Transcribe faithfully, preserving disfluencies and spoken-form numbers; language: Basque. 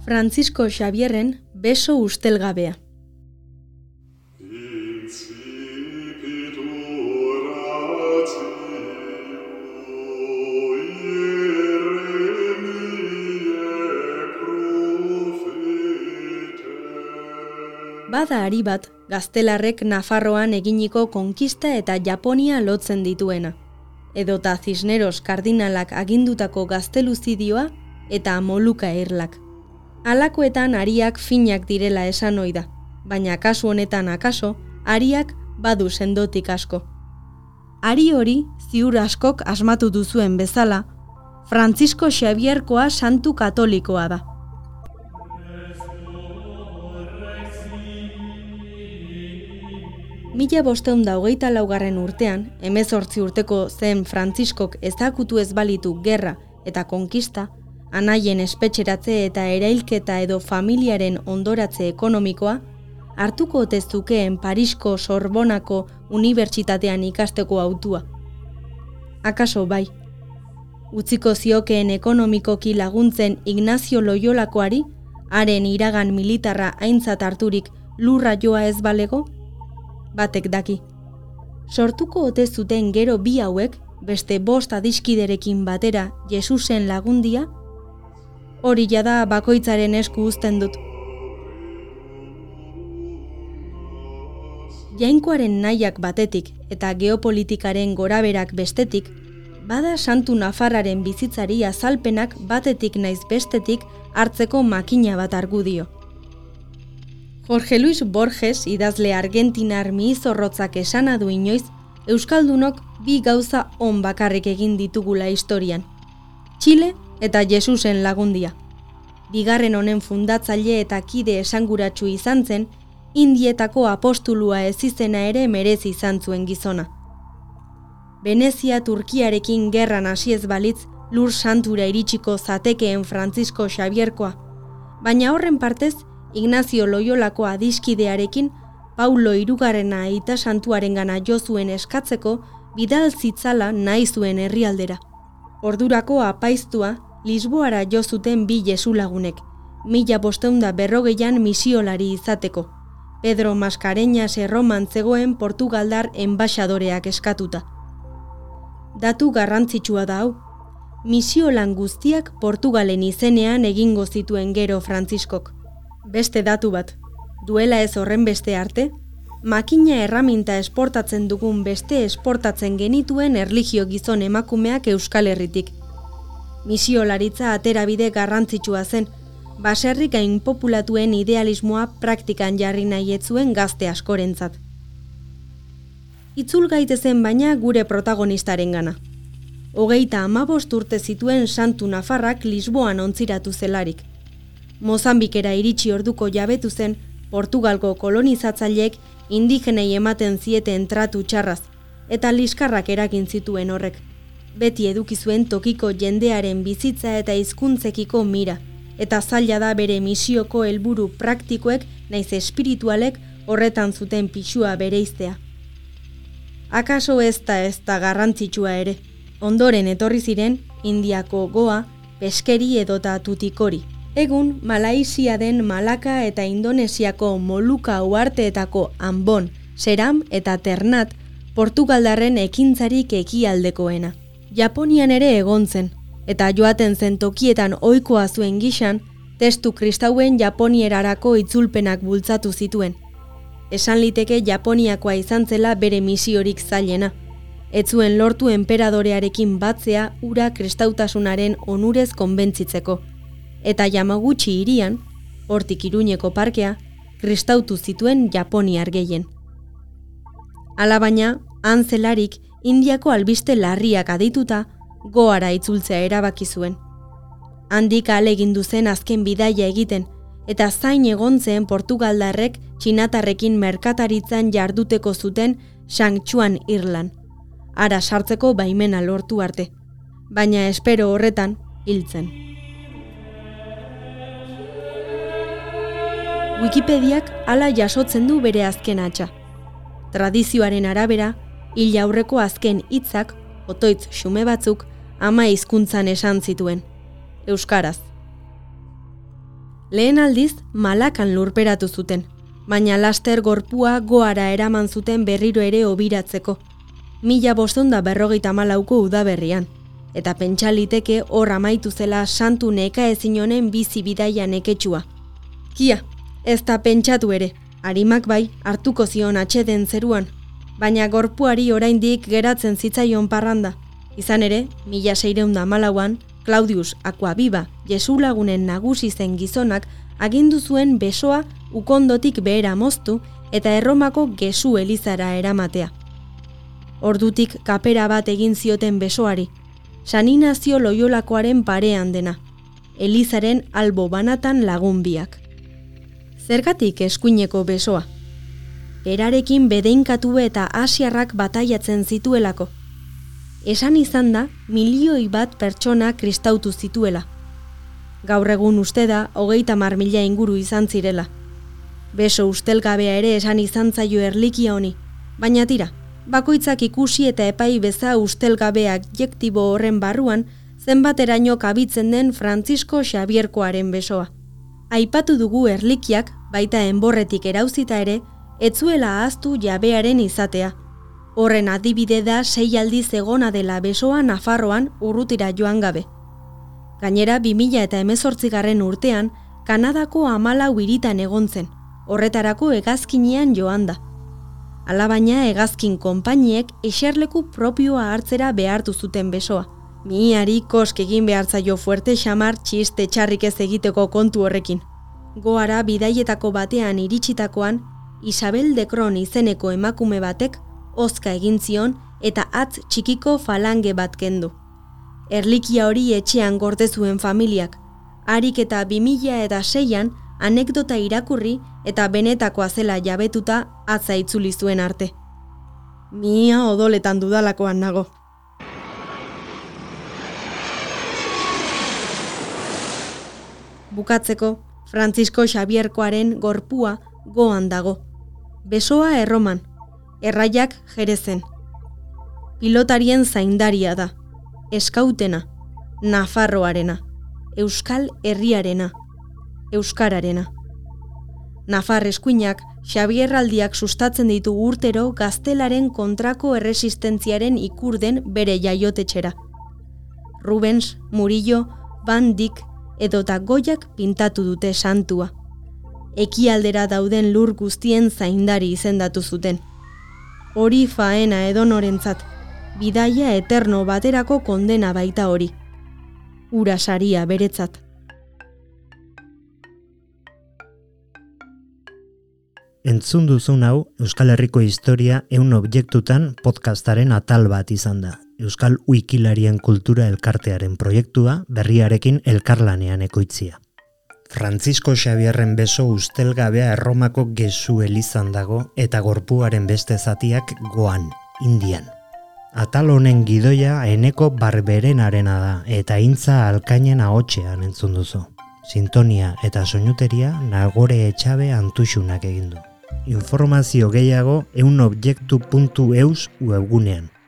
Francisco Xabierren beso ustelgabea. Bada ari bat, gaztelarrek Nafarroan eginiko konkista eta Japonia lotzen dituena. Edota Cisneros kardinalak agindutako gazteluzidioa eta Moluka irlak. Halakoetan ariak finak direla esan ohi da, baina kasu honetan akaso, ariak badu sendotik asko. Ari hori, ziur askok asmatu duzuen bezala, Francisco Xabierkoa santu katolikoa da. Mila bosteun da hogeita laugarren urtean, hemezortzi urteko zen Frantziskok ezagutu ez balitu gerra eta konkista, anaien espetxeratze eta erailketa edo familiaren ondoratze ekonomikoa, hartuko ote zukeen Parisko Sorbonako unibertsitatean ikasteko hautua. Akaso bai. Utziko ziokeen ekonomikoki laguntzen Ignacio Loyolakoari, haren iragan militarra aintzat harturik lurra joa ez balego? Batek daki. Sortuko ote zuten gero bi hauek, beste bost adiskiderekin batera Jesusen lagundia? Hori jada bakoitzaren esku uzten dut. Jainkoaren nahiak batetik eta geopolitikaren goraberak bestetik, bada santu Nafarraren bizitzari azalpenak batetik naiz bestetik hartzeko makina bat argudio. Jorge Luis Borges, idazle argentinar mihizorrotzak esana du inoiz, euskaldunok bi gauza on bakarrik egin ditugula historian. Txile eta Jesusen lagundia. Bigarren honen fundatzaile eta kide esanguratsu izan zen, Indietako apostulua ez izena ere merezi izan zuen gizona. Venezia Turkiarekin gerran hasi ez balitz, lur santura iritsiko zatekeen Francisco Xabierkoa, baina horren partez, Ignacio Loyolako adiskidearekin Paulo hirugarrena aita santuarengana jo zuen eskatzeko bidal zitzala nahi zuen herrialdera. Ordurako apaiztua Lisboara jo zuten bi Jesulagunek, mila bosteunda berrogeian misiolari izateko, Pedro Mascareñas erroman zegoen portugaldar enbaxadoreak eskatuta. Datu garrantzitsua da hau, misiolan guztiak Portugalen izenean egingo zituen gero Frantziskok. Beste datu bat, duela ez horren beste arte, makina erraminta esportatzen dugun beste esportatzen genituen erlijio gizon emakumeak Euskal Herritik. Misiolaritza aterabide garrantzitsua zen, baserrik gain populatuen idealismoa praktikan jarri nahi ez zuen gazte askorentzat. Itzul gaitezen baina gure protagonistarengana. Hogeita hamabost urte zituen santu Nafarrak Lisboan ontziratu zelarik. Mozambikera iritsi orduko jabetu zen, Portugalgo kolonizatzaileek indigenei ematen zieten tratu txarraz, eta liskarrak eragin zituen horrek. Beti eduki zuen tokiko jendearen bizitza eta hizkuntzekiko mira, eta zaila da bere misioko helburu praktikoek naiz espiritualek horretan zuten pixua bereiztea. Akaso ez da ez da garrantzitsua ere, ondoren etorri ziren Indiako goa, peskeri edota tutikori. Egun, Malaisia den Malaka eta Indonesiako Moluka uharteetako Ambon, Seram eta Ternat, Portugaldarren ekintzarik ekialdekoena. Japonian ere egon zen, eta joaten zen tokietan ohikoa zuen gixan, testu kristauen japonierarako itzulpenak bultzatu zituen. Esan liteke Japoniakoa izan zela bere misiorik zailena. Ez zuen lortu enperadorearekin batzea ura kristautasunaren onurez konbentzitzeko. Eta Yamaguchi hirian, hortik Iruñeko parkea, kristautu zituen japoniar gehien. Alabaina, han zelarik, Indiako albiste larriak adituta, goara itzultzea erabaki zuen. Handik ahalegindu zen azken bidaia egiten, eta zain egon zen Portugaldarrek txinatarrekin merkataritzan jarduteko zuten Shangchuan irlan, ara sartzeko baimena lortu arte, baina espero horretan hiltzen. Wikipediak hala jasotzen du bere azken hatsa. Tradizioaren arabera, hil aurreko azken hitzak, otoitz xume batzuk, ama hizkuntzan esan zituen, euskaraz. Lehen aldiz, Malakan lurperatu zuten, baina laster gorpua goara eraman zuten berriro ere obiratzeko. Mila bostonda berrogeita malauko udaberrian, eta pentsa liteke hor amaitu zela santu nekaezin honen bizi bidaia neketsua. Kia, ez da pentsatu ere, arimak bai hartuko zion atxeden zeruan, baina gorpuari oraindik geratzen zitzaion parranda. Izan ere, mila seiehun eta hamalauan, Claudius Aquaviva, Jesu lagunen nagusi zen gizonak, agindu zuen besoa ukondotik behera moztu eta Erromako Gesu elizara eramatea. Ordutik kapera bat egin zioten besoari, San Inazio Loiolakoaren parean dena, elizaren albo banatan lagun biak. Zergatik eskuineko besoa? Berarekin bedeinkatu eta asiarrak bataiatzen zituelako. Esan izan da, milioi bat pertsona kristautu zituela. Gaur egun uste da, hogeita mar mila inguru izan zirela. Beso ustelgabea ere esan izan zaio erlikia honi, baina tira, bakoitzak ikusi eta epai beza ustelgabeak jektibo horren barruan, zenbateraino kabitzen den Francisco Xabierkoaren besoa. Aipatu dugu erlikiak, baita enborretik erauzita ere, etzuela ahaztu jabearen izatea. Horren adibide da sei aldiz egona dela besoa Nafarroan urrutira joan gabe. Gainera, bi mila hemezortzigarren urtean, Kanadako hamalau hiritan egon zen, horretarako hegazkinean joan da. Alabaina hegazkin konpainiek eserleku propioa hartzera behartu zuten besoa. Mihiari kosk egin behartzaio fuerte xamar txiste txarrik ez egiteko kontu horrekin. Goara bidaietako batean iritsitakoan, Isabel de Kron izeneko emakume batek hozka egin zion eta atz txikiko falange bat kendu. Erlikia hori etxean gorde zuen familiak, harik eta bi mila seian anekdota irakurri eta benetakoa zela jabetuta atza itzuli zuen arte. Mia odoletan dudalakoan nago. Bukatzeko, Francisco Xabierkoaren gorpua goan dago. Besoa Erroman, erraiak Jerezen. Pilotarien zaindaria da, eskautena, Nafarroarena, Euskal Herriarena, Euskararena. Nafar eskuinak Xabierraldiak sustatzen ditu urtero gaztelaren kontrako erresistentziaren ikurden bere jaiotetxera. Rubens, Murillo, Van Dyck edota Goyak pintatu dute santua. Ekialdera dauden lur guztien zaindari izendatu zuten. Hori faena edonorentzat, bidaia eterno baterako kondena baita hori. Ura saria beretzat. Entzun duzun hau Euskal Herriko historia ehun objektutan podcastaren atal bat izan da. Euskal Wikilarien kultura elkartearen proiektua berriarekin elkarlanean ekoitzia. Francisco Xabierren beso ustelgabea Erromako Gesu elizan dago eta gorpuaren beste zatiak goan, Indian. Atal honen gidoia Eneko Barberenarena da eta intza alkainen ahotsean entzun duzu. Sintonia eta soinuteria Nagore Etxabe Antuxunak egin du. Informazio gehiago ehunobjektu puntu eus webgunean.